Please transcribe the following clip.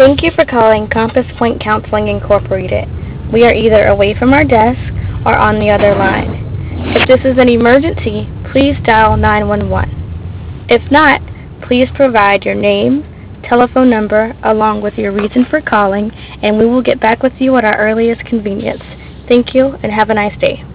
Thank you for calling Compass Point Counseling Incorporated. We are either away from our desk or on the other line. If this is an emergency, please dial 911. If not, please provide your name, telephone number, along with your reason for calling, and we will get back with you at our earliest convenience. Thank you, and have a nice day.